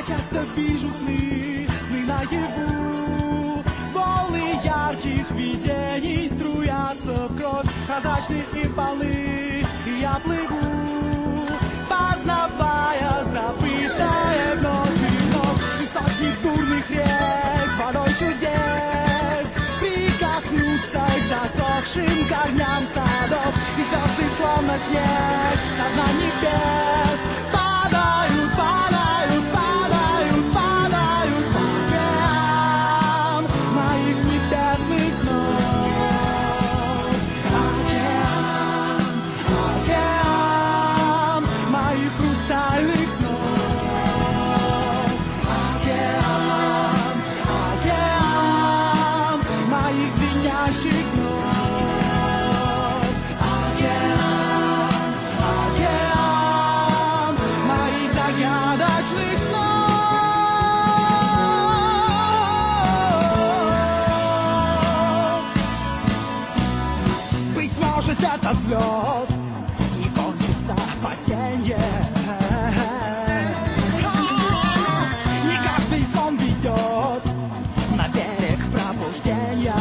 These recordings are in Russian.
часто вижу сны наяву. Волны ярких видений струятся в кровь, прозрачные и полны, и я плыву, познавая забытое вновь и вновь. И сотни бурных рек, водой чудес, прикоснуться к засохшим корням садов, и звезды словно снег на дна небес падают, падают, падают, падают в океан моих небесных снов. Океан, океан моих хрустальных снов. Океан, океан моих звенящих снов. Океан, океан моих загадочных снов. Быть может, это слез не кончится паденье. Не каждый сон ведет на берег пробуждения.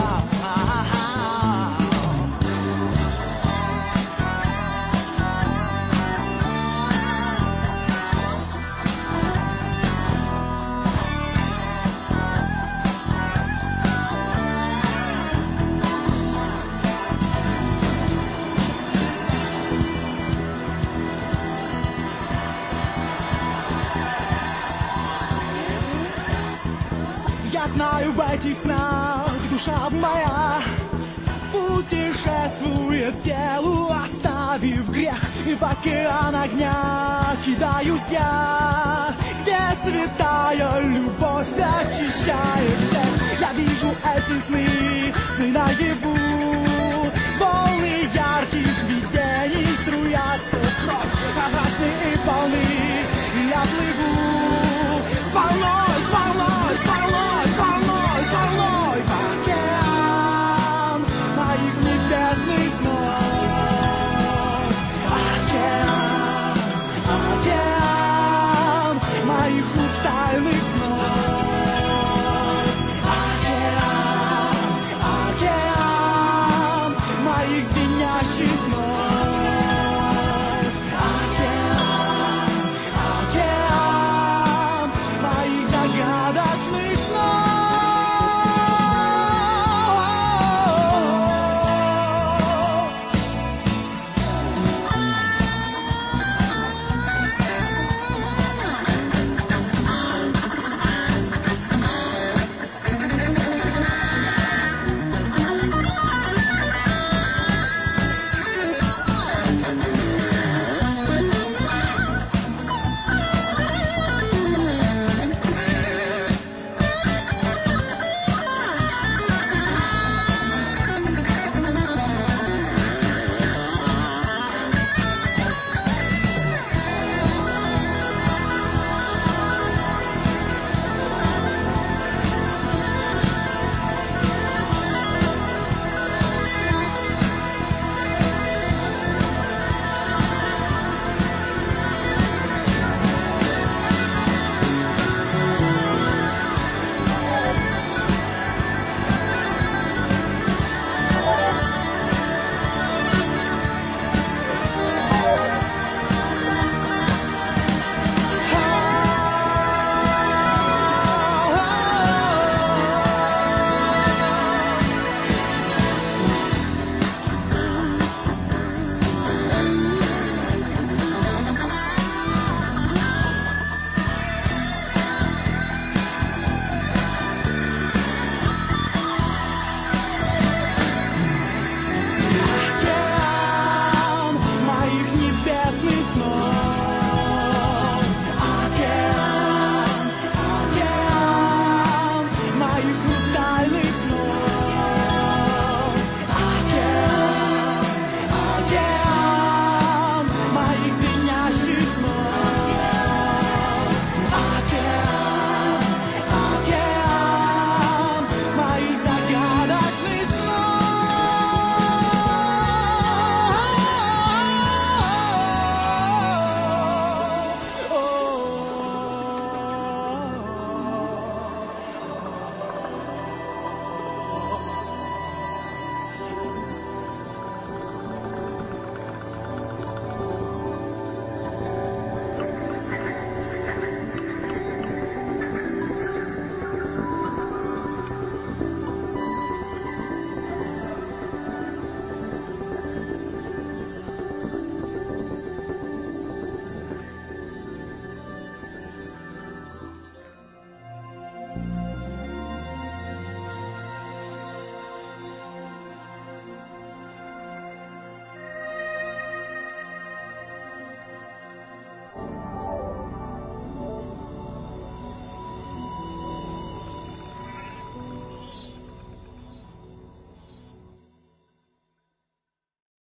Я знаю, в этих снах душа моя путешествует к телу, оставив грех, и в океан огня кидаюсь я, где святая любовь очищает всех. Я вижу эти сны наяву, волны ярких видений струятся в кровь, прозрачные и полны, и я плыву волной, волной, волной, волной, волной в океан моих небесных снов. Океан, океан моих хрустальных снов.